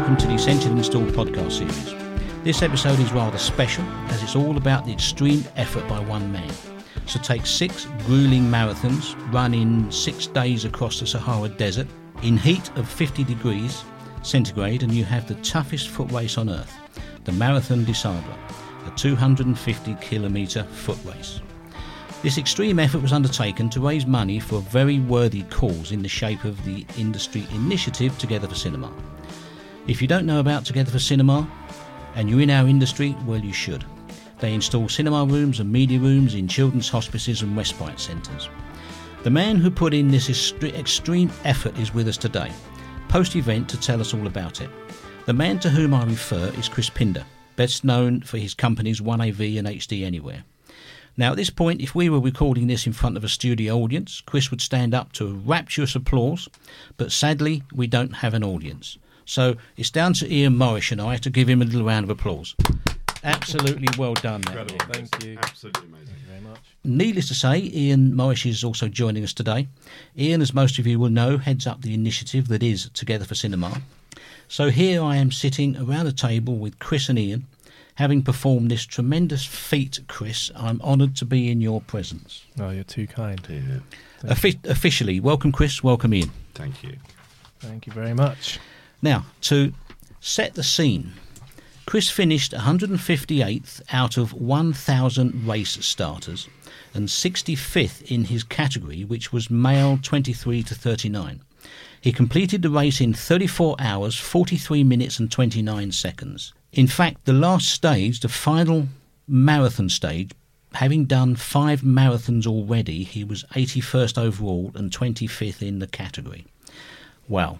welcome to the Essential Installed podcast series. This episode is rather special as it's all about the extreme effort by one man. So take 6 grueling marathons run in 6 days across the Sahara Desert in heat of 50 degrees centigrade, and you have the toughest foot race on earth, the Marathon des Sables, a 250 kilometre foot race. This extreme effort was undertaken to raise money for a very worthy cause in the shape of the industry initiative Together for Cinema. If you don't know about Together for Cinema and you're in our industry, well, you should. They install cinema rooms and media rooms in children's hospices and respite centres. The man who put in this extreme effort is with us today, post-event, to tell us all about it. The man to whom I refer is Chris Pinder, best known for his companies 1AV and HD Anywhere. Now, at this point, if we were recording this in front of a studio audience, Chris would stand up to a rapturous applause, but sadly, we don't have an audience. So it's down to Ian Morris and I to give him a little round of applause. Absolutely well done. Incredible. Thank you. Absolutely amazing. Thank you very much. Needless to say, Ian Morris is also joining us today. Ian, as most of you will know, heads up the initiative that is Together for Cinema. So here I am sitting around a table with Chris and Ian. Having performed this tremendous feat, Chris, I'm honoured to be in your presence. Oh, you're too kind. Yeah. Officially, welcome Chris, welcome Ian. Thank you. Thank you very much. Now, to set the scene, Chris finished 158th out of 1,000 race starters and 65th in his category, which was male 23 to 39. He completed the race in 34 hours, 43 minutes and 29 seconds. In fact, the last stage, the final marathon stage, having done 5 marathons already, he was 81st overall and 25th in the category. Wow.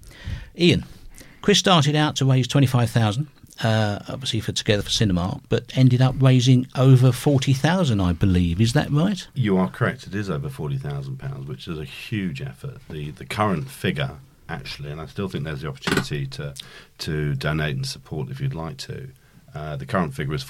Ian, Chris started out to raise 25,000, obviously for Together for Cinema, but ended up raising over 40,000, I believe. Is that right? You are correct. It is over £40,000, which is a huge effort. The current figure, actually, and I still think there's the opportunity to donate and support if you'd like to. The current figure is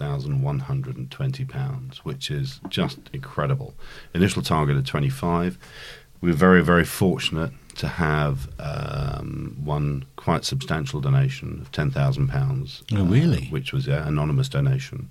£46,120, which is just incredible. Initial target of 25. We're very, very fortunate to have one quite substantial donation of £10,000. Oh, really? Which was an anonymous donation.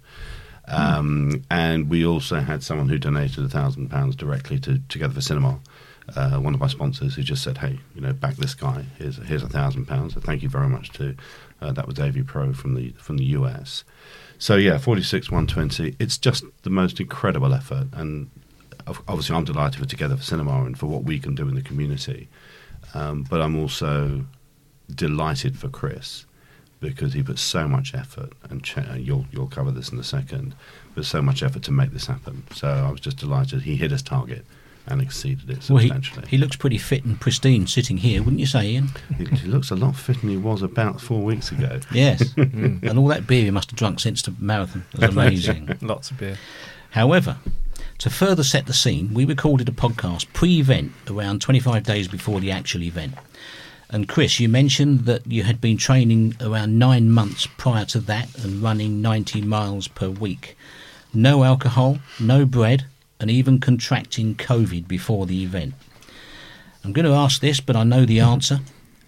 And we also had someone who donated £1,000 directly to Together for Cinema. One of my sponsors who just said, hey, back this guy, here's £1,000. So thank you very much to, that was AV Pro from the US. So yeah, 46,120. It's just the most incredible effort. And obviously I'm delighted for Together for Cinema and for what we can do in the community. But I'm also delighted for Chris because he put so much effort, and you'll cover this in a second, but so much effort to make this happen. So I was just delighted. He hit his target and exceeded it substantially. Well, he looks pretty fit and pristine sitting here, wouldn't you say, Ian? He looks a lot fitter than he was about 4 weeks ago. Yes, and all that beer he must have drunk since the marathon. It was amazing. Lots of beer. However, to further set the scene, we recorded a podcast pre-event around 25 days before the actual event. And Chris, you mentioned that you had been training around 9 months prior to that and running 90 miles per week. No alcohol, no bread, and even contracting COVID before the event. I'm going to ask this, but I know the answer.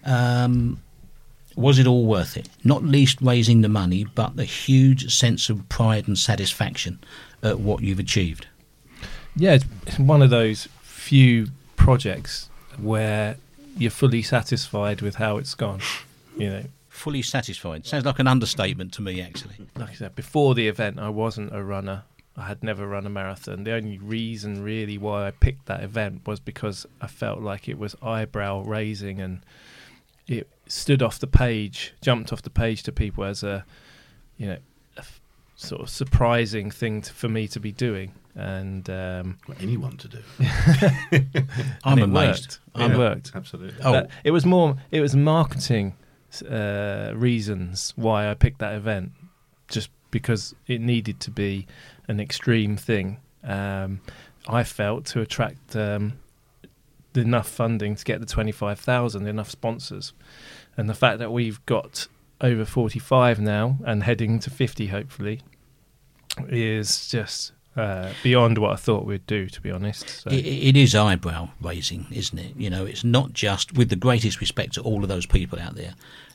Was it all worth it? Not least raising the money, but the huge sense of pride and satisfaction at what you've achieved. Yeah, it's one of those few projects where you're fully satisfied with how it's gone. Fully satisfied. Sounds like an understatement to me, actually. Like I said, before the event, I wasn't a runner. I had never run a marathon. The only reason really why I picked that event was because I felt like it was eyebrow raising and it stood off the page, jumped off the page to people as a sort of surprising thing for me to be doing. And anyone to do. I'm amazed. It worked. Absolutely. It was marketing reasons why I picked that event, just because it needed to be an extreme thing. I felt to attract enough funding to get the 25,000, enough sponsors, and the fact that we've got over 45 now and heading to 50 hopefully is just beyond what I thought we'd do, to be honest. So. It is eyebrow raising, isn't it? It's not just, with the greatest respect to all of those people out there,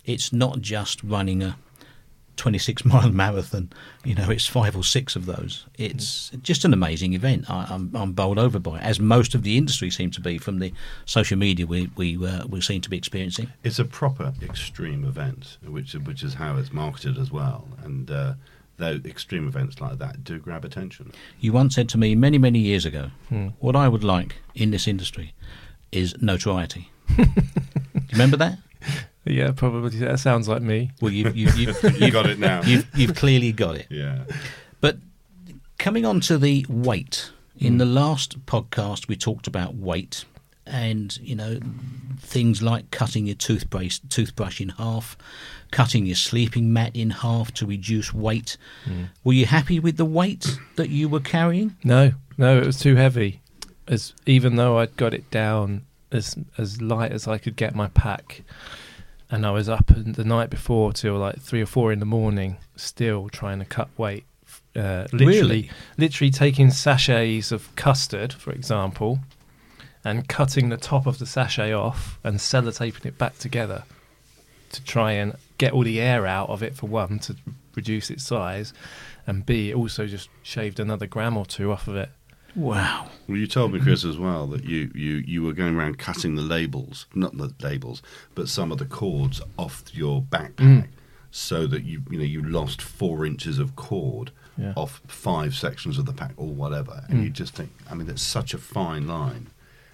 it's not just running a 26-mile marathon. It's 5 or 6 of those. It's just an amazing event. I'm bowled over by it, as most of the industry seem to be from the social media we seem to be experiencing. It's a proper extreme event, which is how it's marketed as well. And though extreme events like that do grab attention. You once said to me many, many years ago, what I would like in this industry is notoriety. Do you remember that? Yeah, probably. That sounds like me. Well, you got it now. You've clearly got it. Yeah. But coming on to the weight, in the last podcast we talked about weight and, things like cutting your toothbrush in half, cutting your sleeping mat in half to reduce weight. Were you happy with the weight that you were carrying? No, it was too heavy. Even though I'd got it down as light as I could get my pack, and I was up the night before till like 3 or 4 in the morning, still trying to cut weight. Literally taking sachets of custard, for example, and cutting the top of the sachet off and sellotaping it back together to try and get all the air out of it, for one, to reduce its size, and B, it also just shaved another gram or 2 off of it. Wow. Well, you told me, Chris, as well, that you were going around cutting the labels, not the labels, but some of the cords off your backpack, so that you lost 4 inches of cord off 5 sections of the pack or whatever. And you just think, it's such a fine line.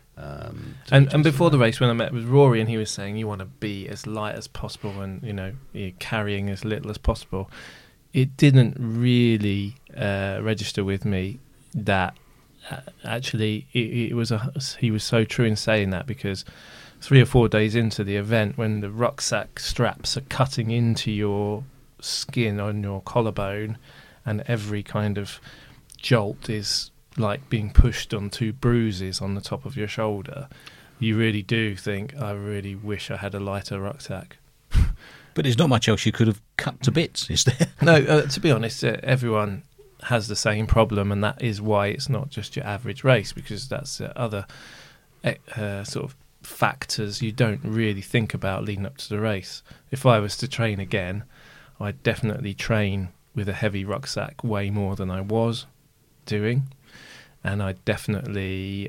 And before the race, when I met with Rory, and he was saying you want to be as light as possible and you're carrying as little as possible, it didn't really register with me that actually he was so true in saying that, because 3 or 4 days into the event, when the rucksack straps are cutting into your skin on your collarbone, and every kind of jolt is like being pushed on 2 bruises on the top of your shoulder, you really do think, I really wish I had a lighter rucksack. But there's not much else you could have cut to bits, is there? No, to be honest, everyone has the same problem, and that is why it's not just your average race, because that's other sort of factors you don't really think about leading up to the race. If I was to train again, I'd definitely train with a heavy rucksack way more than I was doing, and I'd definitely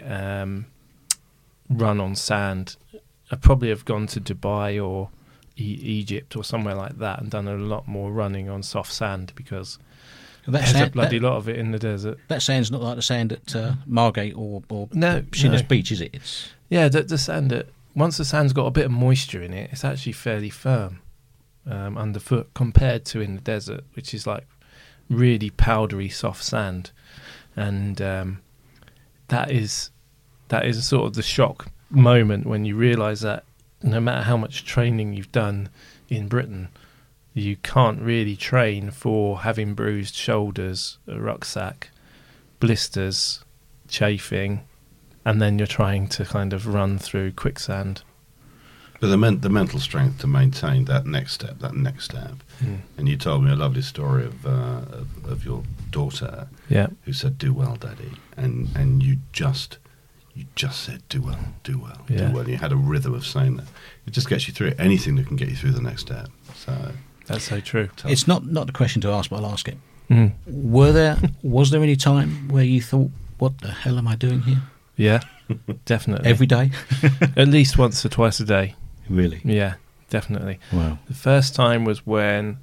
run on sand. I'd probably have gone to Dubai or Egypt or somewhere like that and done a lot more running on soft sand, because there's a bloody lot of it in the desert. That sand's not like the sand at Margate or no, Shinner's Beach, is it? The sand, once the sand's got a bit of moisture in it, it's actually fairly firm underfoot, compared to in the desert, which is like really powdery soft sand. And that is sort of the shock moment when you realise that no matter how much training you've done in Britain, you can't really train for having bruised shoulders, a rucksack, blisters, chafing, and then you're trying to kind of run through quicksand. But the mental strength to maintain that next step. And you told me a lovely story of your daughter, who said, "Do well, Daddy," and you just said, "Do well, do well, do well." You had a rhythm of saying that. It just gets you through it. Anything that can get you through the next step. So that's so true. It's not the question to ask, but I'll ask it. Was there any time where you thought, "What the hell am I doing here?" Yeah, definitely. Every day? At least once or twice a day. Really? Yeah, definitely. Wow. The first time was when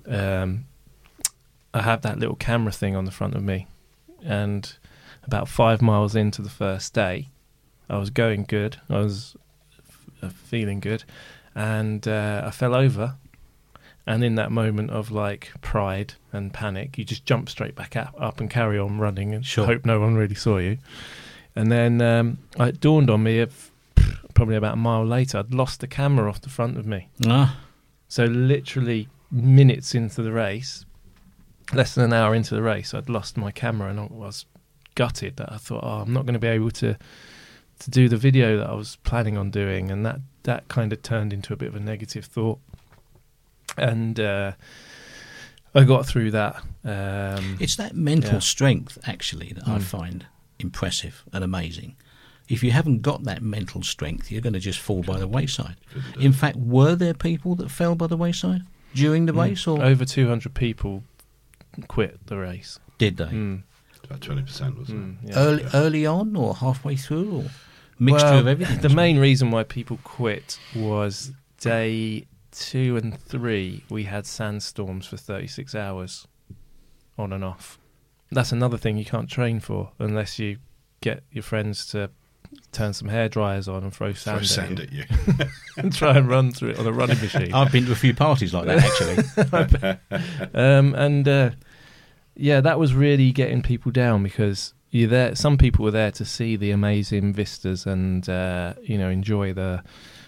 I had that little camera thing on the front of me, and about 5 miles into the first day, I was going good. I was feeling good, and I fell over. And in that moment of like pride and panic, you just jump straight back up and carry on running and hope no one really saw you. And then it dawned on me, probably about a mile later, I'd lost the camera off the front of me. So literally minutes into the race, less than an hour into the race, I'd lost my camera, and I was gutted that I thought, I'm not going to be able to do the video that I was planning on doing. And that kind of turned into a bit of a negative thought. And I got through that. It's that mental strength, actually, that I find impressive and amazing. if you haven't got that mental strength, you're going to just fall by the wayside. In fact, were there people that fell by the wayside during the race? Or over 200 people quit the race. did they? About 20%, wasn't it? Yeah. Early on or halfway through, or mixture of everything? The main reason why people quit was day 2 and 3, we had sandstorms for 36 hours on and off. That's another thing you can't train for unless you get your friends to turn some hair dryers on and throw sand at you. and try and run through it on a running machine. I've been to a few parties like that, actually. Yeah, that was really getting people down because you're there. Some people were there to see the amazing vistas and enjoy the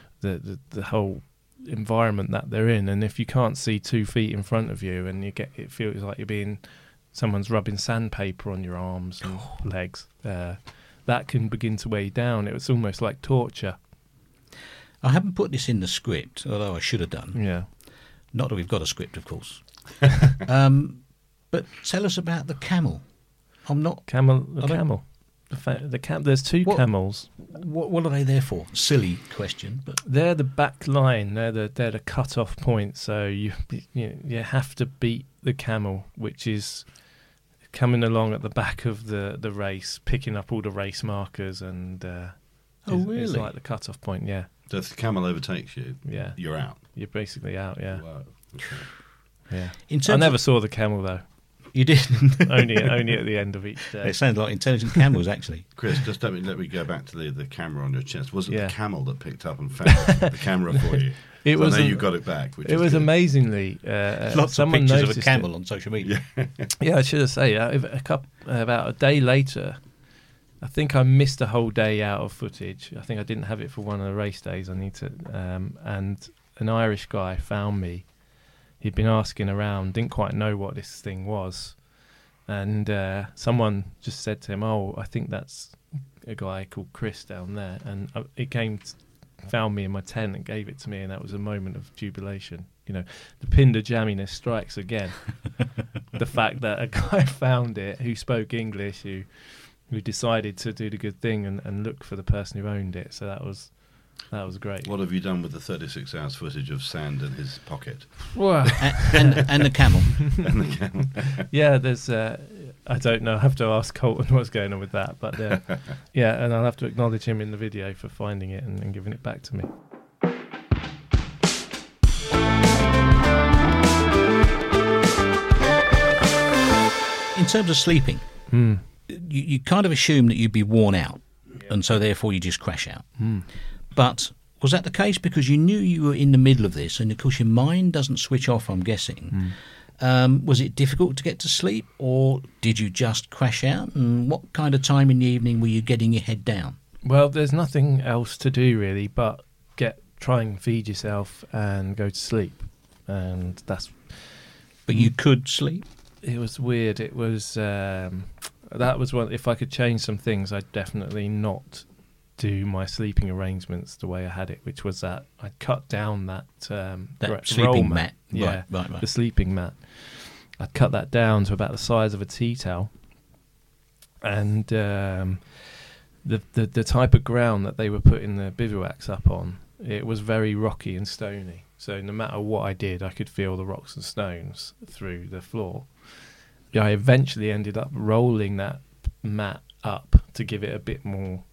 whole environment that they're in. And if you can't see 2 feet in front of you, and it feels like someone's rubbing sandpaper on your arms and legs, that can begin to weigh you down. It was almost like torture. I haven't put this in the script, although I should have done. Yeah. Not that we've got a script, of course. But tell us about the camel. Camel. There's 2 What- camels. What are they there for? Silly question, but They're the back line. They're the cut-off point. So you have to beat the camel, which is coming along at the back of the race, picking up all the race markers, and really? it's like the cut-off point. Yeah, So if the camel overtakes you, yeah. you're out. You're basically out. Yeah, Wow. Okay. yeah. in I terms never of, saw the camel though. you didn't. only at the end of each day. They sound like intelligent camels, actually. Chris, just let me go back to the camera on your chest. Was it Yeah. the camel that picked up and found the camera for you? It So was. I know you got it back. Which It is was good. amazingly. Lots of someone pictures of a noticed camel it. on social media. Yeah, I should have said about a day later. I think I missed a whole day out of footage. I think I didn't have it for one of the race days. I need to. And an Irish guy found me. He'd been asking around, didn't quite know what this thing was, and someone just said to him, "Oh, I think that's a guy called Chris down there." And he found me in my tent and gave it to me, and that was a moment of jubilation. The Pinder jamminess strikes again. The fact that a guy found it who spoke English, who decided to do the good thing and look for the person who owned it. So that was great. What have you done with the 36 hours footage of sand in his pocket? Well, and the camel. And the camel. yeah, there's. I don't know. I have to ask Colton what's going on with that. But yeah, and I'll have to acknowledge him in the video for finding it and giving it back to me. In terms of sleeping, you kind of assume that you'd be worn out, and so therefore you just crash out. But was that the case? Because you knew you were in the middle of this, and of course your mind doesn't switch off, I'm guessing. Was it difficult to get to sleep, or did you just crash out? And what kind of time in the evening were you getting your head down? Well, there's nothing else to do really, but try and feed yourself and go to sleep, and that's. But you could sleep? It was weird. It was that was one. If I could change some things, I'd definitely not do my sleeping arrangements the way I had it, which was that I'd cut down that roll sleeping mat. Yeah, Right. the sleeping mat. I'd cut that down to about the size of a tea towel, and the type of ground that they were putting the bivouacs up on, it was very rocky and stony. So no matter what I did, I could feel the rocks and stones through the floor. I eventually ended up rolling that mat up to give it a bit more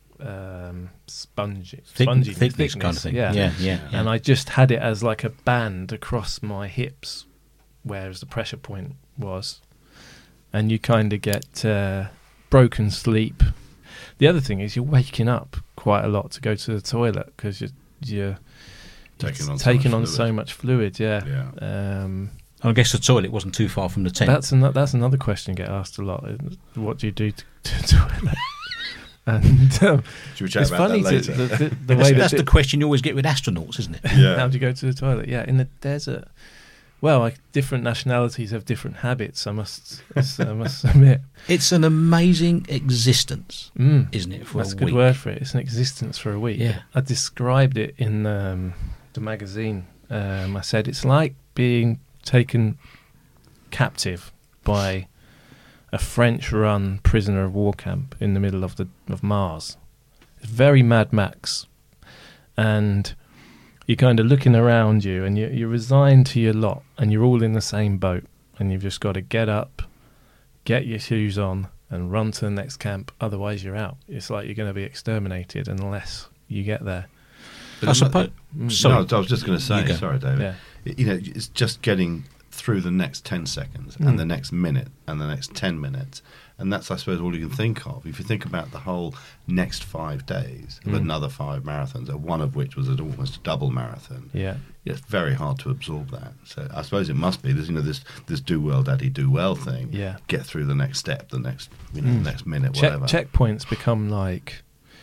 spongy thickness kind of thing. Yeah. And I just had it as like a band across my hips, whereas the pressure point was. And you kind of get broken sleep. The other thing is you're waking up quite a lot to go to the toilet because you're taking on so much fluid. Yeah. I guess the toilet wasn't too far from the tent. That's another question you get asked a lot. What do you do to toilet? And Should we chat it's about funny that later? the way that's the question you always get with astronauts, isn't it? Yeah. How do you go to the toilet? Yeah, in the desert. Well, different nationalities have different habits. I must admit, It's an amazing existence, isn't it? For that's a a good week. word for it. It's an existence for a week. Yeah. I described it in the magazine. I said it's like being taken captive by a French-run prisoner of war camp in the middle of Mars, It's very Mad Max. And you're kind of looking around you, and you're resigned to your lot, and you're all in the same boat, and you've just got to get up, get your shoes on, and run to the next camp. Otherwise, you're out. It's like you're going to be exterminated unless you get there. But I suppose. No, I was just going to say, You go. sorry, David. Yeah. It's just getting through the next 10 seconds and the next minute and the next 10 minutes. And that's, I suppose, all you can think of. If you think about the whole next 5 days of another 5 marathons, one of which was almost a double marathon, Yeah. it's very hard to absorb that. So I suppose it must be this do well, daddy, do well thing. Yeah. Get through the next step, the next the next minute, whatever. Checkpoints become like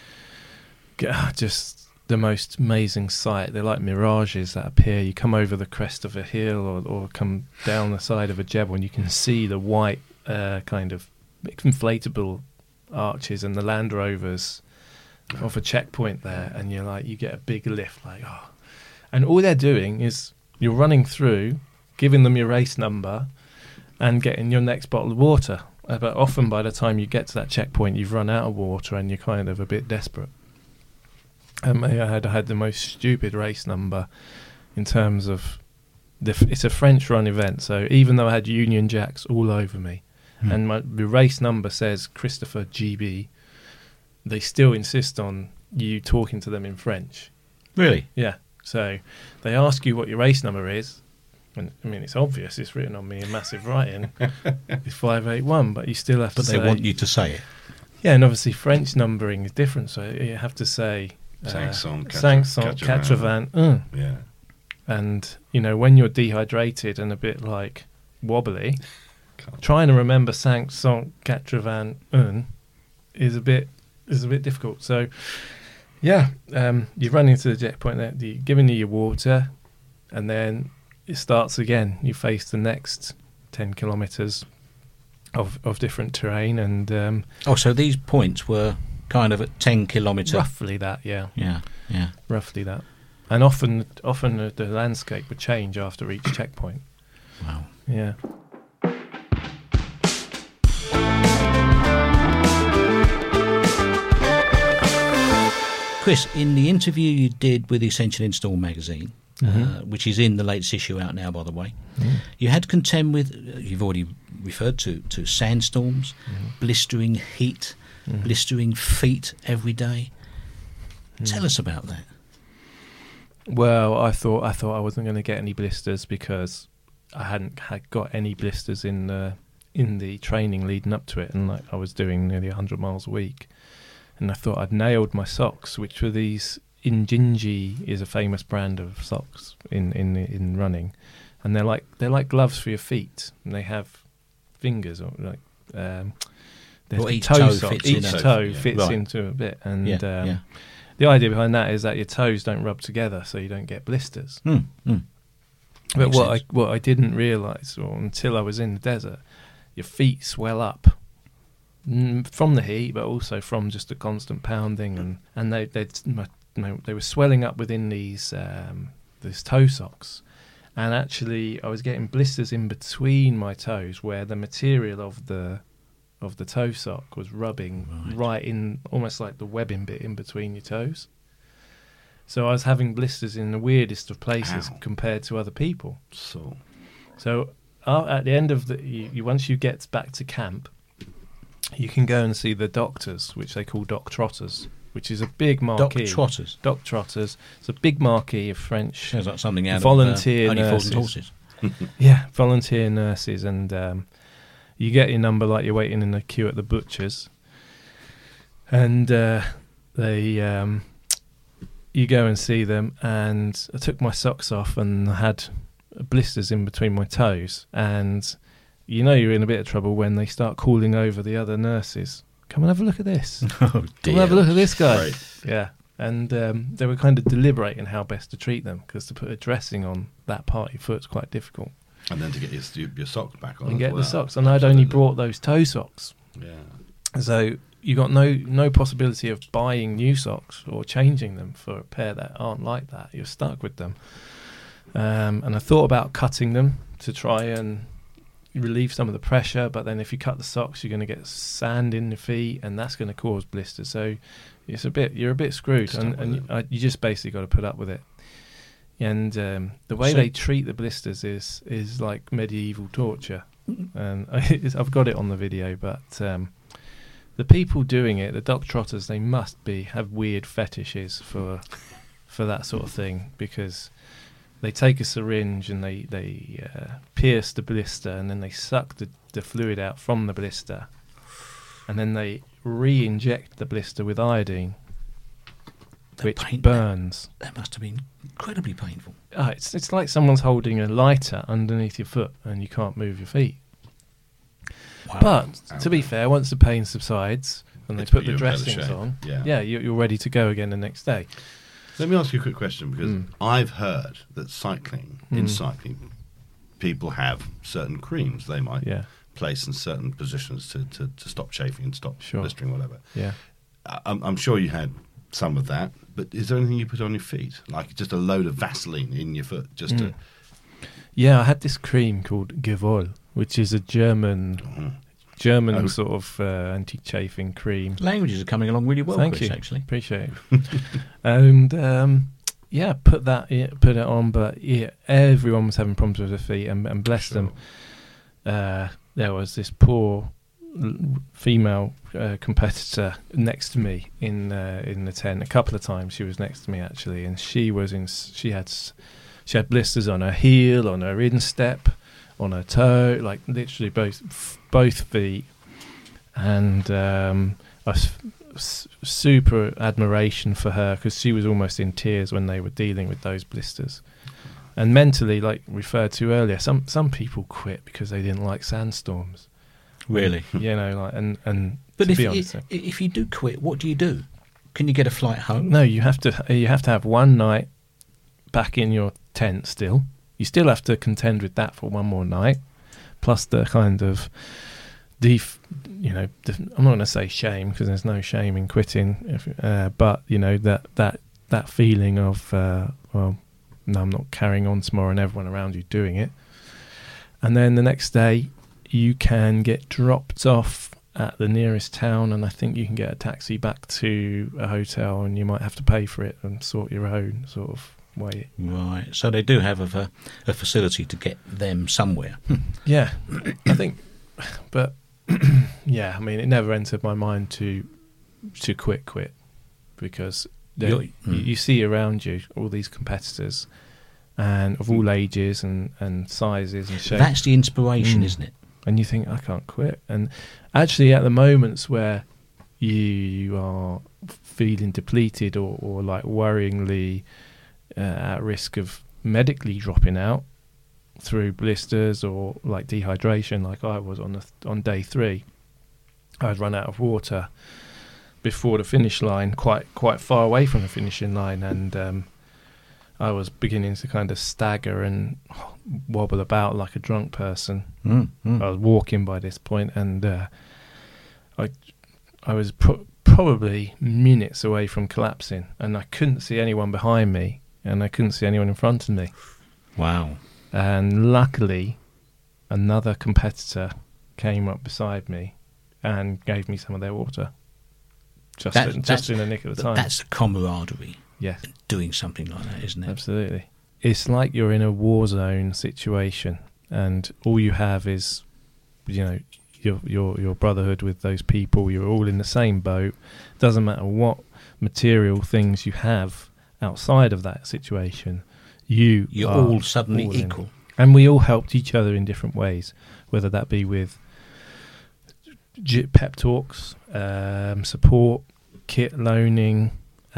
just the most amazing sight. They're like mirages that appear. You come over the crest of a hill or come down the side of a jebel, and you can see the white kind of inflatable arches and the Land Rovers off a checkpoint there, and you get a big lift, and all they're doing is you're running through, giving them your race number and getting your next bottle of water. But often by the time you get to that checkpoint, you've run out of water and you're kind of a bit desperate. I had the most stupid race number in terms of it's a French run event, so even though I had Union Jacks all over me, and the race number says Christopher GB, they still insist on you talking to them in French. Really? Yeah. So they ask you what your race number is. And, I mean, it's obvious. It's written on me in massive writing. It's 581, but you still have to say... But they want you to say it. Yeah, and obviously French numbering is different, so you have to say... Sanson, Quatre-Vingts. Yeah. And, when you're dehydrated and a bit, wobbly... Trying to remember Sanson, Quatre-Vingts is a bit difficult. So, yeah, you run into the checkpoint there, you're giving you your water, and then it starts again. You face the next 10 kilometres of different terrain, and so these points were kind of at 10 kilometre. roughly that, yeah, roughly that. And often the landscape would change after each checkpoint. Wow. Yeah. Chris, in the interview you did with Essential Install magazine, which is in the latest issue out now, by the way, you had contend with, you've already referred to sandstorms, blistering heat, blistering feet every day. Tell us about that. Well, I thought I wasn't going to get any blisters because I hadn't got any blisters in the training leading up to it, and I was doing nearly 100 miles a week. And I thought I'd nailed my socks, which were these Injinji is a famous brand of socks in running, and they're like gloves for your feet, and they have fingers or each toe toe sock. fits Each in toe a- fits Right. into a bit, and Yeah. the idea behind that is that your toes don't rub together, so you don't get blisters. But But what I didn't realise, or until I was in the desert, your feet swell up from the heat, but also from just the constant pounding, and they were swelling up within these toe socks, and actually I was getting blisters in between my toes where the material of the toe sock was rubbing right in, almost like the webbing bit in between your toes. So I was having blisters in the weirdest of places compared to other people. So at the end of once you get back to camp, you can go and see the doctors, which they call Doc Trotters, which is a big marquee. Doc Trotters. It's a big marquee of French. Sounds like something out volunteer of Only Fools nurses. and Horses. Yeah, volunteer nurses, and you get your number like you're waiting in the queue at the butcher's, and you go and see them, and I took my socks off and I had blisters in between my toes, and you're in a bit of trouble when they start calling over the other nurses. Come and have a look at this. Oh, Come dear. and have a look at this guy. Right. Yeah. And they were kind of deliberating how best to treat them, because to put a dressing on that part of your foot is quite difficult. And then to get your socks back on And as get well. the socks. And I'd only brought those toe socks. Yeah. So you got no possibility of buying new socks or changing them for a pair that aren't like that. You're stuck with them. And I thought about cutting them to try and relieve some of the pressure, but then if you cut the socks, you're going to get sand in the feet, and that's going to cause blisters. So you're a bit screwed, and you just basically got to put up with it. And the way they treat the blisters is like medieval torture, and I've got it on the video. But the people doing it, the dog trotters, they must have weird fetishes for that sort of thing, because they take a syringe and they pierce the blister, and then they suck the fluid out from the blister, and then they re-inject the blister with iodine, which burns. That must have been incredibly painful. It's like someone's holding a lighter underneath your foot and you can't move your feet. Wow. But to be fair, once the pain subsides and they put the dressings on, you're ready to go again the next day. Let me ask you a quick question, because I've heard that in cycling, people have certain creams they might place in certain positions to stop chafing and stop blistering, whatever. Yeah, I'm sure you had some of that, but is there anything you put on your feet, like just a load of Vaseline in your foot, just to? Yeah, I had this cream called Gevol, which is a German sort of anti-chafing cream. Languages are coming along really well. Thank Chris, you. Actually, appreciate it. And put it on, but everyone was having problems with their feet, and bless them. There was this poor female competitor next to me in the tent. A couple of times she was next to me actually, and she had blisters on her heel, on her instep, on her toe, like literally both feet. And I was super admiration for her, because she was almost in tears when they were dealing with those blisters. And mentally, like referred to earlier, some people quit because they didn't like sandstorms. Really? But if you do quit, what do you do? Can you get a flight home? No, you have to have one night back in your tent still. You still have to contend with that for one more night, plus the kind of I'm not going to say shame, because there's no shame in quitting, but that feeling of no, I'm not carrying on tomorrow, and everyone around you doing it. And then the next day you can get dropped off at the nearest town, and I think you can get a taxi back to a hotel, and you might have to pay for it and sort your own sort of way. Right, so they do have a facility to get them somewhere. Yeah, I think, but yeah, I mean, it never entered my mind to quit, because you see around you all these competitors, and of all ages and sizes and shapes. That's the inspiration, isn't it? And you think, I can't quit. And actually, at the moments where you are feeling depleted or like worryingly at risk of medically dropping out through blisters or like dehydration, like I was on day 3, I'd run out of water before the finish line, quite far away from the finishing line, and I was beginning to kind of stagger and wobble about like a drunk person. I was walking by this point, and I was probably minutes away from collapsing, and I couldn't see anyone behind me, and I couldn't see anyone in front of me. Wow. And luckily, another competitor came up beside me and gave me some of their water. Just in the nick of the time. That's the camaraderie. Yes. Doing something like that, isn't it? Absolutely. It's like you're in a war zone situation, and all you have is, your brotherhood with those people. You're all in the same boat. Doesn't matter what material things you have outside of that situation. You're all suddenly equal. And we all helped each other in different ways, whether that be with pep talks, support, kit loaning,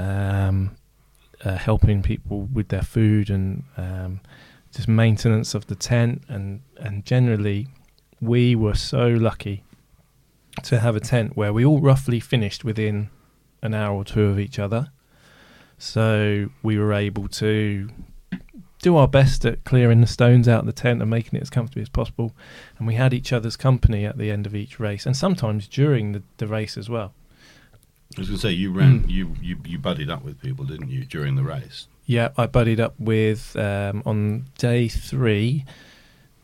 helping people with their food, and just maintenance of the tent, and generally we were so lucky to have a tent where we all roughly finished within an hour or two of each other, so we were able to do our best at clearing the stones out of the tent and making it as comfortable as possible, and we had each other's company at the end of each race, and sometimes during the race as well. I was going to say, you ran, you buddied up with people, didn't you, during the race? Yeah, I buddied up with, on day 3,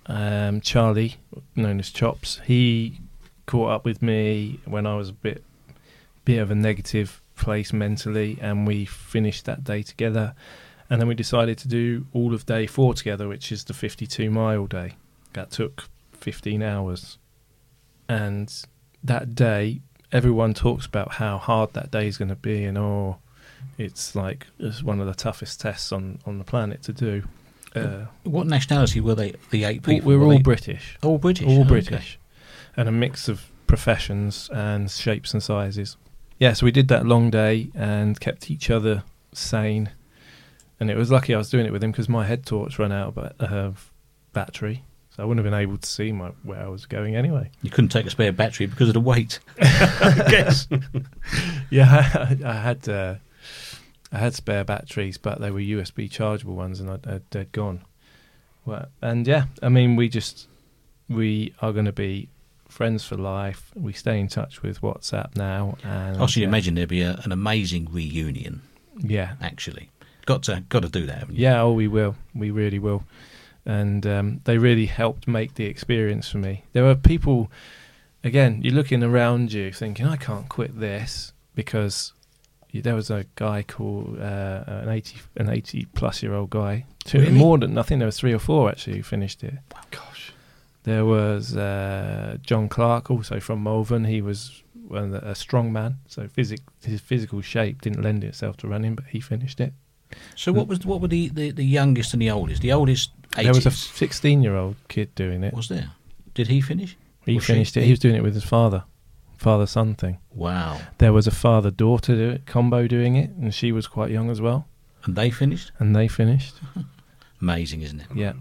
Charlie, known as Chops, he caught up with me when I was a bit of a negative place mentally, and we finished that day together. And then we decided to do all of day 4 together, which is the 52-mile day. That took 15 hours. And that day, everyone talks about how hard that day is going to be, and it's one of the toughest tests on the planet to do. What nationality were they? The 8 people? We were all British. All British. All okay. British, and a mix of professions and shapes and sizes. Yeah, so we did that long day and kept each other sane. And it was lucky I was doing it with him because my head torch ran out of battery. So I wouldn't have been able to see where I was going anyway. You couldn't take a spare battery because of the weight, I guess. Yeah, I had spare batteries, but they were USB chargeable ones, and they'd gone. Well, and yeah, I mean, we are going to be friends for life. We stay in touch with WhatsApp now. And I should imagine there'd be an amazing reunion. Yeah, actually. Got to do that, haven't you? Yeah, we will. We really will. And they really helped make the experience for me. There were people, again, you're looking around you thinking, I can't quit this, because there was a guy called an 80-plus-year-old guy. Really? More than, I think there was 3 or 4 actually who finished it. Oh, gosh. There was John Clark, also from Malvern. He was a strong man, so his physical shape didn't lend itself to running, but he finished it. So what were the youngest and the oldest? The oldest 80s? There was a 16-year-old kid doing it. Was there? Did he finish? He finished it. He was doing it with his father-son thing. Wow. There was a father-daughter combo doing it, and she was quite young as well. And they finished? And they finished. Amazing, isn't it? Yeah.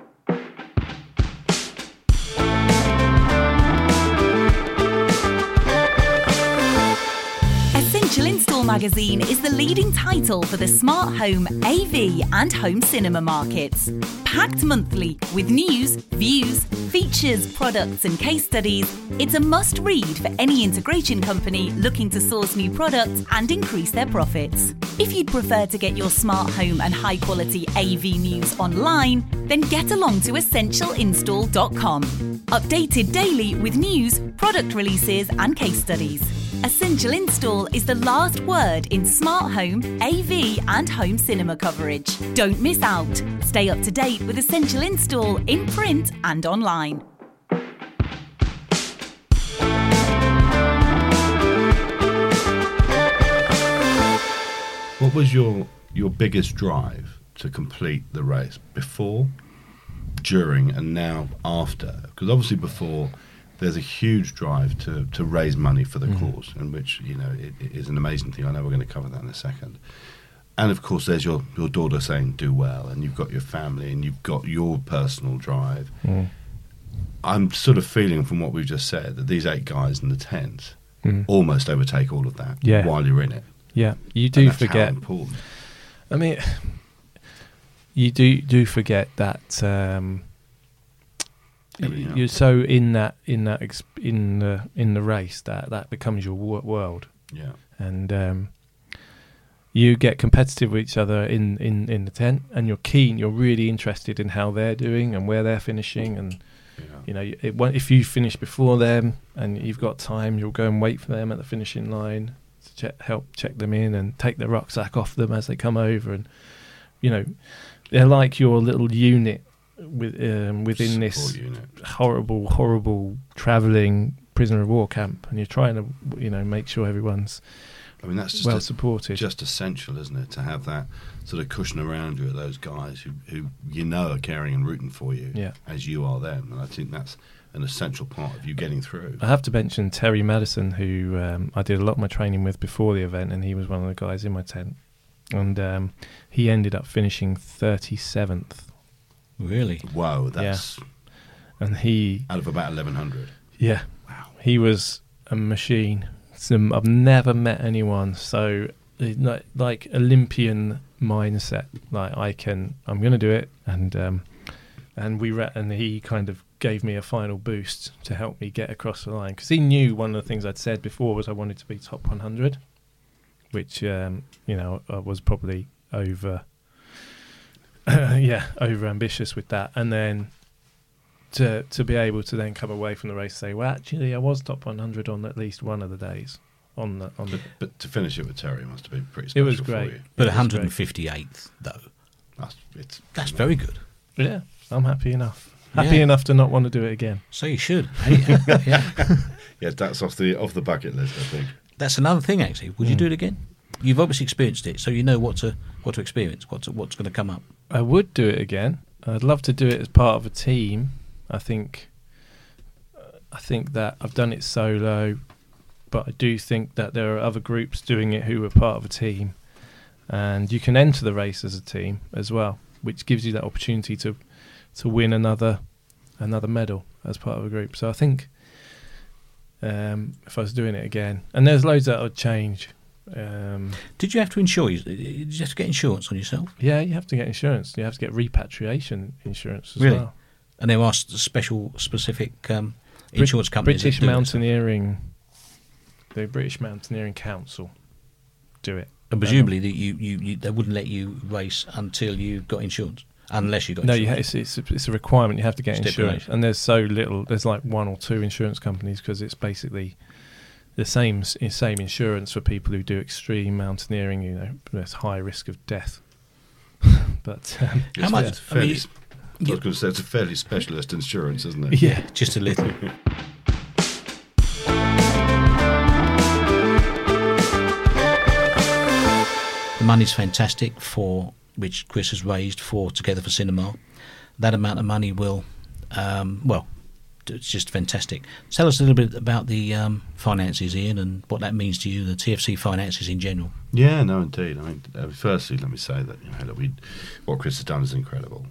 Essential Install magazine is the leading title for the smart home, AV and home cinema markets. Packed monthly with news, views, features, products and case studies, it's a must-read for any integration company looking to source new products and increase their profits. If you'd prefer to get your smart home and high-quality AV news online, then get along to essentialinstall.com. Updated daily with news, product releases and case studies. Essential Install is the last word in smart home, AV and home cinema coverage. Don't miss out. Stay up to date with Essential Install in print and online. What was your biggest drive to complete the race before, during and now after? Because obviously before, there's a huge drive to raise money for the cause, and which, it is an amazing thing. I know we're going to cover that in a second. And of course, there's your daughter saying do well, and you've got your family, and you've got your personal drive. I'm sort of feeling from what we've just said that these 8 guys in the tent almost overtake all of that while you're in it. Yeah, you do forget. How important. I mean, you do forget that. You're so in the race that becomes your world. Yeah, and you get competitive with each other in the tent, and you're keen. You're really interested in how they're doing and where they're finishing, and if you finish before them and you've got time, you'll go and wait for them at the finishing line to help check them in and take the rucksack off them as they come over, and they're like your little unit. Within this horrible travelling prisoner of war camp, and you're trying to make sure everyone's that's just well supported. Just essential, isn't it, to have that sort of cushion around you of those guys who are caring and rooting for you, as you are them. And I think that's an essential part of you getting through. I have to mention Terry Madison, who I did a lot of my training with before the event, and he was one of the guys in my tent, and he ended up finishing 37th. Really? Wow, that's... Yeah. And he... Out of about 1,100. Yeah. Wow. He was a machine. I've never met anyone so... Like Olympian mindset. Like, I'm going to do it. And he kind of gave me a final boost to help me get across the line. Because he knew one of the things I'd said before was I wanted to be top 100. Which, I was probably over... over ambitious with that, and then to be able to then come away from the race and say, well, actually, I was top 100 on at least one of the days. But to finish it with Terry must have been pretty It special was for great. you. But It was great. 158th, though. That's It's very good. Yeah, I'm happy enough. Yeah. Happy enough to not want to do it again. So you should. Yeah. Yeah, that's off the bucket list, I think. That's another thing, actually. Would you do it again? You've obviously experienced it, so you know what to experience, what's going to come up. I would do it again. I'd love to do it as part of a team. I think that I've done it solo, but I do think that there are other groups doing it who are part of a team, and you can enter the race as a team as well, which gives you that opportunity to win another medal as part of a group. So I think if I was doing it again, and there's loads that I'd change. Did you have to insure? Did you have to get insurance on yourself? Yeah, you have to get insurance. You have to get repatriation insurance as Really? well. And there are specific insurance companies. British that do it. Mountaineering, the British Mountaineering Council do it. And presumably they wouldn't let you race until you got insurance, unless you got No, insurance. it's a requirement. You have to get insurance, Stipulation. and there's so little. There's like one or two insurance companies because it's basically the same insurance for people who do extreme mountaineering. You know, there's high risk of death. But How much? It's fairly, I mean, I was going to say it's a fairly specialist insurance, isn't it? yeah, just a little. The money's fantastic for which Chris has raised for Together for Cinema. That amount of money will, it's just fantastic. Tell us a little bit about the finances, Ian, and what that means to you, the TFC finances in general. Yeah, no, indeed. I mean, firstly, let me say that what Chris has done is incredible.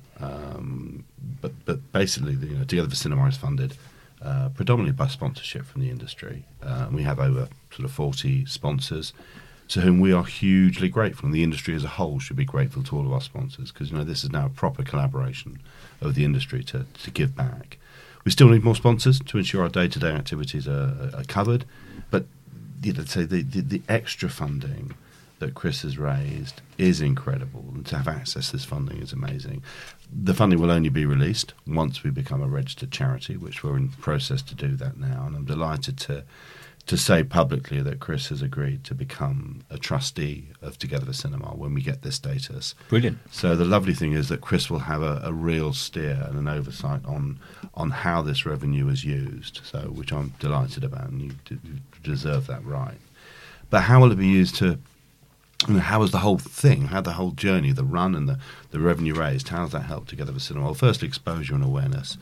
But basically, Together for Cinema is funded predominantly by sponsorship from the industry. We have over sort of 40 sponsors to whom we are hugely grateful, and the industry as a whole should be grateful to all of our sponsors because this is now a proper collaboration of the industry to give back. We still need more sponsors to ensure our day-to-day activities are covered, but say the extra funding that Chris has raised is incredible, and to have access to this funding is amazing. The funding will only be released once we become a registered charity, which we're in process to do that now, and I'm delighted to say publicly that Chris has agreed to become a trustee of Together for Cinema when we get this status. Brilliant. So the lovely thing is that Chris will have a real steer and an oversight on how this revenue is used, so which I'm delighted about, and you deserve that right. But how will it be used to, how is the whole thing, how the whole journey, the run and the revenue raised, how does that help Together for Cinema? Well, firstly, exposure and awareness.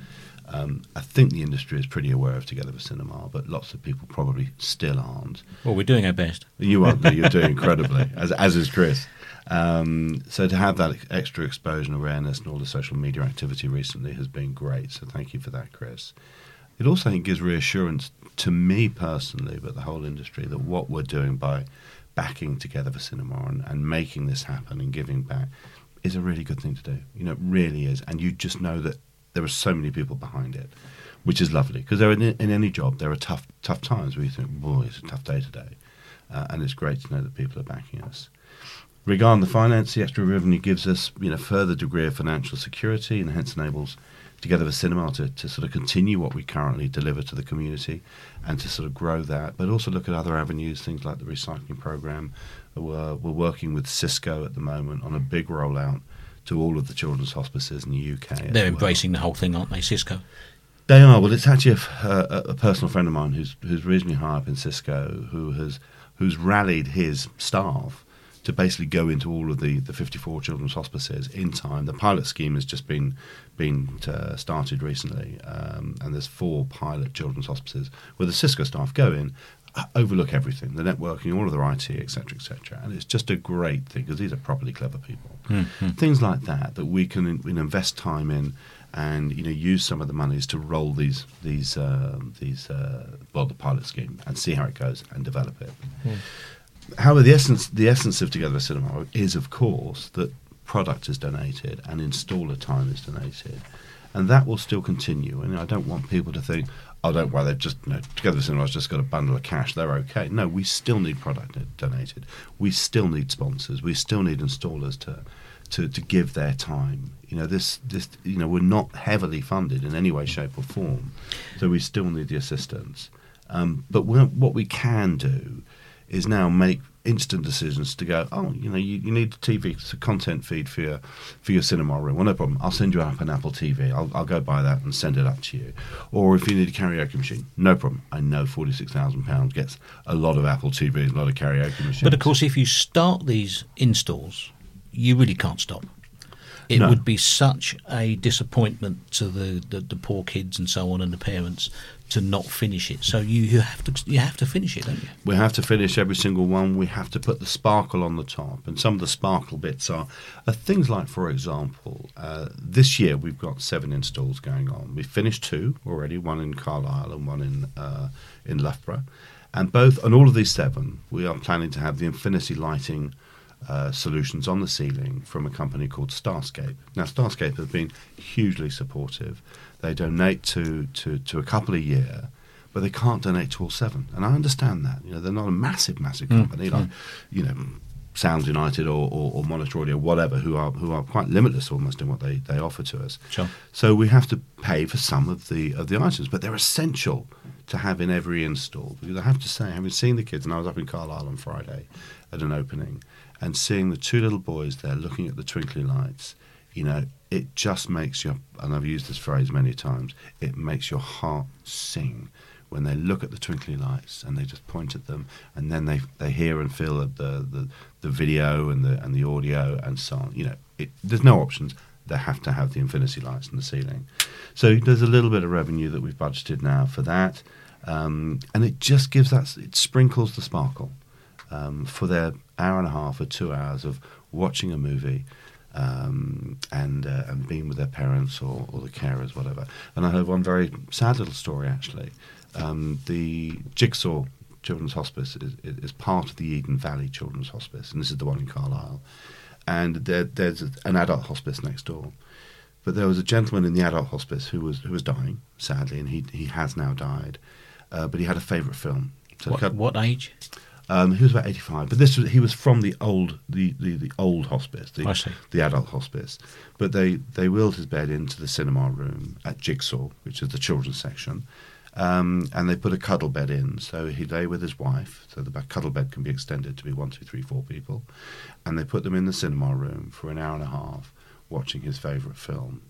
I think the industry is pretty aware of Together for Cinema, but lots of people probably still aren't. Well, we're doing our best. You are. You're doing incredibly, as is Chris. So to have that extra exposure and awareness and all the social media activity recently has been great. So thank you for that, Chris. It also, I think, gives reassurance to me personally, but the whole industry, that what we're doing by backing Together for Cinema and making this happen and giving back is a really good thing to do. It really is. And you just know that there are so many people behind it, which is lovely, because in any job there are tough times where you think, boy, it's a tough day today, and it's great to know that people are backing us. Regarding the finance, the extra revenue gives us further degree of financial security, and hence enables Together for Cinema to sort of continue what we currently deliver to the community and to sort of grow that, but also look at other avenues, things like the recycling program. We're working with Cisco at the moment on a big rollout to all of the children's hospices in the UK. They're embracing the whole thing, aren't they, Cisco? They are. Well, it's actually a personal friend of mine who's reasonably high up in Cisco who's rallied his staff to basically go into all of the 54 children's hospices in time. The pilot scheme has just been started recently, and there's 4 pilot children's hospices where the Cisco staff go in, overlook everything, the networking, all of their IT, etc., and it's just a great thing because these are properly clever people. Mm-hmm. Things like that we can invest time in, and use some of the monies to roll the pilot scheme and see how it goes and develop it. However, the essence of Together for Cinema is, of course, that product is donated and installer time is donated, and that will still continue. And I don't want people to think, oh, don't worry, they've just Together for Cinema's just got a bundle of cash, they're okay. No, we still need product donated. We still need sponsors. We still need installers to give their time. This we're not heavily funded in any way, shape or form, so we still need the assistance. But what we can do is now make instant decisions to go, you need a TV content feed for your cinema room. Well, no problem. I'll send you up an Apple TV. I'll go buy that and send it up to you. Or if you need a karaoke machine, no problem. I know £46,000 gets a lot of Apple TVs, a lot of karaoke machines. But of course, if you start these installs, you really can't stop. It would be such a disappointment to the poor kids and so on and the parents to not finish it. So you have to finish it, don't you? We have to finish every single one. We have to put the sparkle on the top, and some of the sparkle bits are things like, for example, this year we've got 7 installs going on. We've finished 2 already, one in Carlisle and one in Loughborough, and all of these 7 we are planning to have the infinity lighting solutions on the ceiling from a company called Starscape. Now, Starscape have been hugely supportive. They donate to a couple a year, but they can't donate to all 7. And I understand that. They're not a massive company like Sounds United or Monitor Audio, whatever, who are quite limitless almost in what they offer to us. Sure. So we have to pay for some of the items, but they're essential to have in every install. Because I have to say, having seen the kids, and I was up in Carlisle on Friday at an opening, and seeing the 2 little boys there looking at the twinkly lights, it just makes your, and I've used this phrase many times, it makes your heart sing when they look at the twinkly lights and they just point at them, and then they hear and feel the video and the audio and so on. There's no options. They have to have the infinity lights in the ceiling. So there's a little bit of revenue that we've budgeted now for that, and it just gives it sprinkles the sparkle for their hour and a half or 2 hours of watching a movie and being with their parents or the carers, whatever. And I heard one very sad little story, actually. The Jigsaw Children's Hospice is part of the Eden Valley Children's Hospice, and this is the one in Carlisle. And there's an adult hospice next door. But there was a gentleman in the adult hospice who was dying, sadly, and he has now died. But he had a favourite film. So what age? He was about 85, but he was from the old hospice, the adult hospice. But they wheeled his bed into the cinema room at Jigsaw, which is the children's section, and they put a cuddle bed in. So he lay with his wife, so the cuddle bed can be extended to be 1, 2, 3, 4 people, and they put them in the cinema room for an hour and a half, watching his favourite film.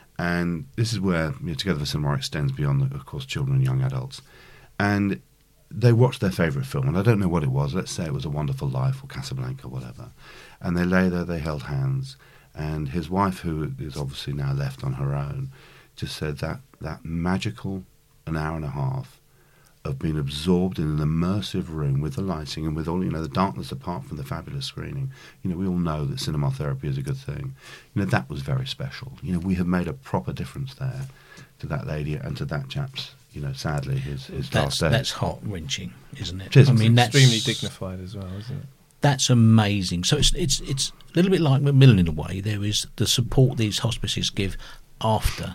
And this is where Together for Cinema extends beyond, of course, children and young adults, and they watched their favourite film, and I don't know what it was. Let's say it was A Wonderful Life or Casablanca, whatever. And they lay there, they held hands, and his wife, who is obviously now left on her own, just said that magical an hour and a half of being absorbed in an immersive room with the lighting and with all, the darkness apart from the fabulous screening. We all know that cinema therapy is a good thing. That was very special. We have made a proper difference there to that lady and to that chap's, sadly, his last day. That's heart-wrenching, isn't it? I mean, that's extremely dignified as well, isn't it? That's amazing. So it's a little bit like Macmillan in a way. There is the support these hospices give after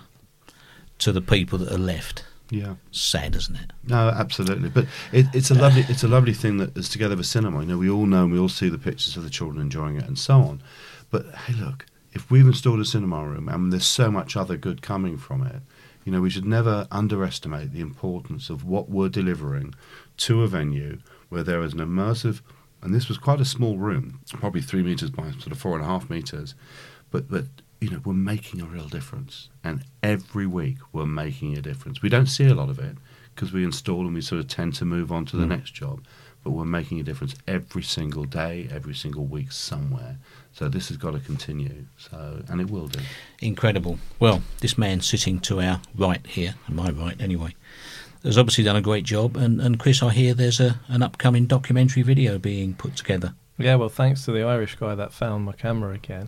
to the people that are left. Yeah, sad, isn't it? No, absolutely. But it's a lovely thing that is Together for Cinema. We all know and we all see the pictures of the children enjoying it and so on. But hey, look, if we've installed a cinema room and there's so much other good coming from it, we should never underestimate the importance of what we're delivering to a venue where there is an immersive, and this was quite a small room, probably 3 meters by sort of 4.5 meters, but we're making a real difference, and every week we're making a difference. We don't see a lot of it because we install and we sort of tend to move on to the next job, but we're making a difference every single day, every single week somewhere. So this has got to continue, and it will do. Incredible. Well, this man sitting to our right here, my right anyway, has obviously done a great job. And Chris, I hear there's an upcoming documentary video being put together. Yeah, well, thanks to the Irish guy that found my camera again.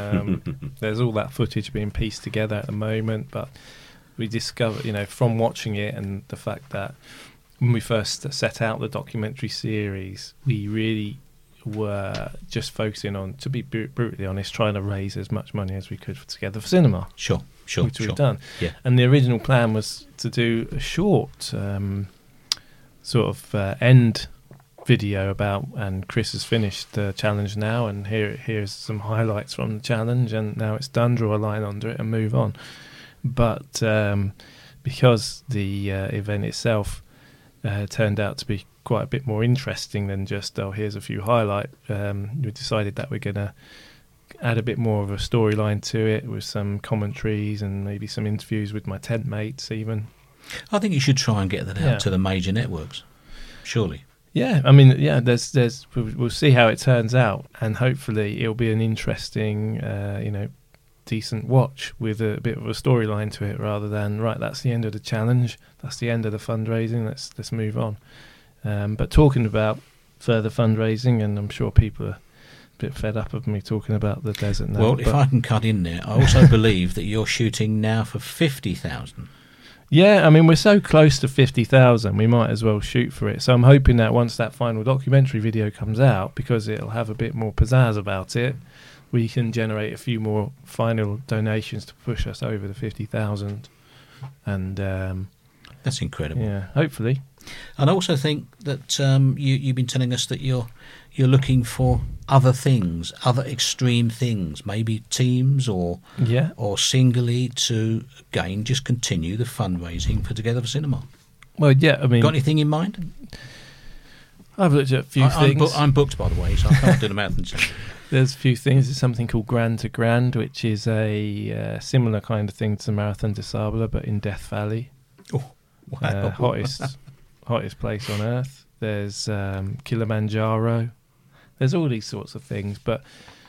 There's all that footage being pieced together at the moment, but we discovered, from watching it and the fact that when we first set out the documentary series, we really were just focusing on, to be brutally honest, trying to raise as much money as we could for Together for Cinema. Sure. Which we've done. Yeah. And the original plan was to do a short end video about, and Chris has finished the challenge now, and here's some highlights from the challenge, and now it's done, draw a line under it and move on. But because the event itself turned out to be quite a bit more interesting than just, here's a few highlights, we decided that we're going to add a bit more of a storyline to it, with some commentaries and maybe some interviews with my tent mates even. I think you should try and get that out to the major networks, surely. Yeah, I mean, we'll see how it turns out, and hopefully it'll be an interesting, decent watch with a bit of a storyline to it, rather than, right, that's the end of the challenge, that's the end of the fundraising, let's move on. But talking about further fundraising, and I'm sure people are a bit fed up of me talking about the desert now. Well, if I can cut in there, I also believe that you're shooting now for 50,000. Yeah, I mean, we're so close to 50,000, we might as well shoot for it. So I'm hoping that once that final documentary video comes out, because it'll have a bit more pizzazz about it, we can generate a few more final donations to push us over the 50,000. And that's incredible. Yeah, hopefully. And I also think that you've been telling us that you're looking for other things, other extreme things, maybe teams or singly, to again just continue the fundraising for Together for Cinema. Well, yeah, I mean, got anything in mind? I've looked at a few things. I'm booked, by the way, so I can't do the marathon. There's a few things. There's something called Grand to Grand, which is a similar kind of thing to Marathon des Sables, but in Death Valley. Oh, wow! Hottest place on earth. There's Kilimanjaro. There's all these sorts of things, but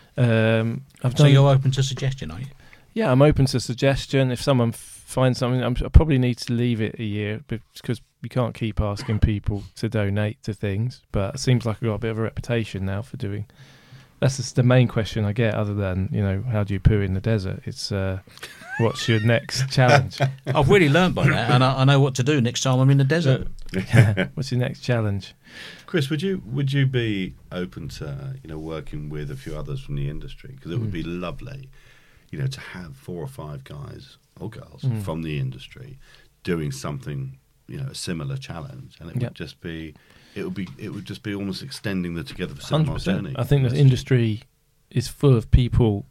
So you're open to suggestion, are you? Yeah, I'm open to suggestion. If someone finds something, I probably need to leave it a year, because you can't keep asking people to donate to things. But it seems like I've got a bit of a reputation now for doing. That's just the main question I get, other than, how do you poo in the desert? It's what's your next challenge? I've really learned by that, and I know what to do next time I'm in the desert. What's your next challenge? Chris, would you be open to working with a few others from the industry? Because it would be lovely, to have 4 or 5 guys or girls from the industry doing something, a similar challenge, and it would just be. It would just be almost extending the Together for Cinema journey. I think the industry is full of people.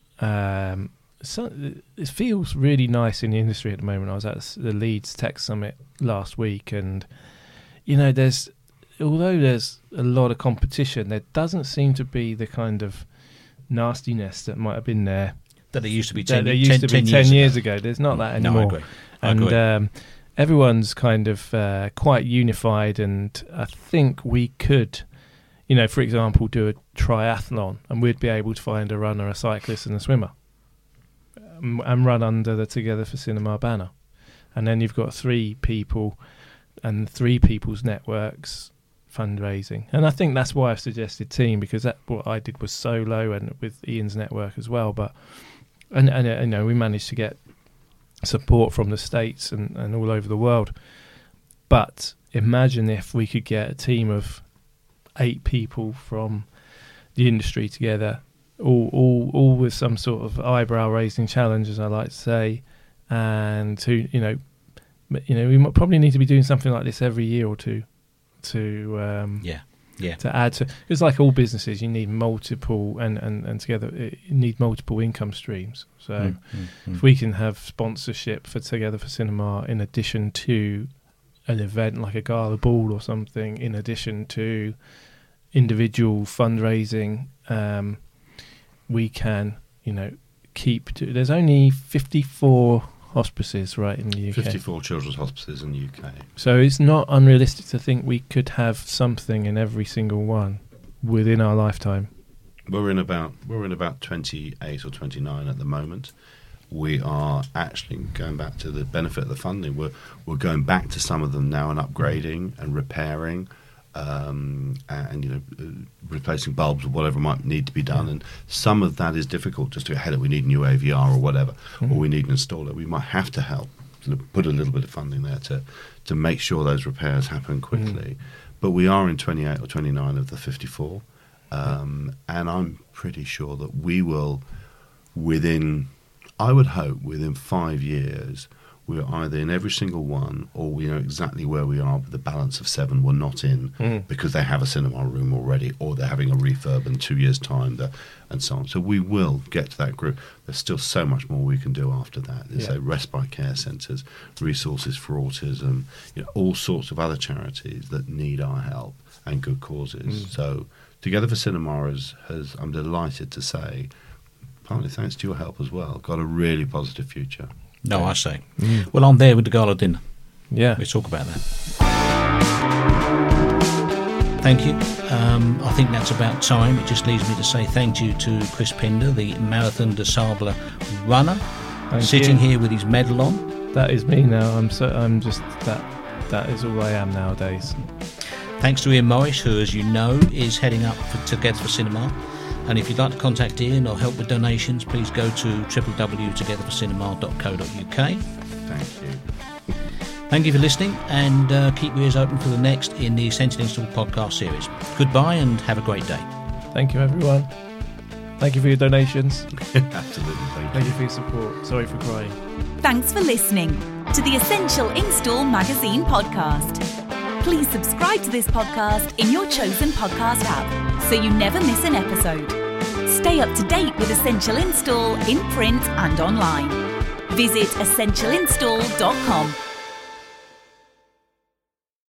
So it feels really nice in the industry at the moment. I was at the Leeds Tech Summit last week, and although there's a lot of competition, there doesn't seem to be the kind of nastiness that might have been there. That there used to be 10 years ago. There's not that anymore. No, I agree. Everyone's kind of quite unified, and I think we could, for example, do a triathlon, and we'd be able to find a runner, a cyclist and a swimmer, and run under the Together for Cinema banner. And then you've got 3 people and 3 people's networks fundraising. And I think that's why I've suggested team, because what I did was solo, and with Ian's network as well. But and we managed to get support from the States and all over the world. But imagine if we could get a team of 8 people from the industry together, all with some sort of eyebrow-raising challenge, as I like to say, and we might probably need to be doing something like this every year or two to add to. It's like all businesses, you need multiple and together you need multiple income streams. So if we can have sponsorship for Together for Cinema in addition to an event like a gala ball or something, in addition to individual fundraising, we can there's only 54 hospices in the UK. 54 children's hospices in the UK. So it's not unrealistic to think we could have something in every single one within our lifetime. We're in about 28 or 29 at the moment. We are actually going back to the benefit of the funding. We're going back to some of them now and upgrading and repairing, and replacing bulbs or whatever might need to be done. And some of that is difficult just to get ahead of. We need a new AVR or whatever, or we need an installer. We might have to help put a little bit of funding there to make sure those repairs happen quickly. But we are in 28 or 29 of the 54, and I'm pretty sure that we will, I would hope within 5 years, we're either in every single one, or we know exactly where we are, but the balance of 7 we're not in because they have a cinema room already, or they're having a refurb in 2 years' time, and so on. So we will get to that group. There's still so much more we can do after that. There's respite care centres, resources for autism, all sorts of other charities that need our help and good causes. So Together for Cinema has, I'm delighted to say, partly thanks to your help as well, got a really positive future. No, I say. Well, I'm there with the gala dinner. Yeah. We'll talk about that. Thank you. I think that's about time. It just leaves me to say thank you to Chris Pinder, the Marathon des Sables runner, sitting here with his medal on. That is me now. I'm just that is all I am nowadays. Thanks to Ian Morris, who, as you know, is heading up Together for Cinema. And if you'd like to contact Ian or help with donations, please go to www.togetherforcinema.co.uk. Thank you. Thank you for listening, and keep your ears open for the next in the Essential Install podcast series. Goodbye and have a great day. Thank you, everyone. Thank you for your donations. Absolutely, Thank you for your support. Sorry for crying. Thanks for listening to the Essential Install Magazine podcast. Please subscribe to this podcast in your chosen podcast app so you never miss an episode. Stay up to date with Essential Install in print and online. Visit essentialinstall.com.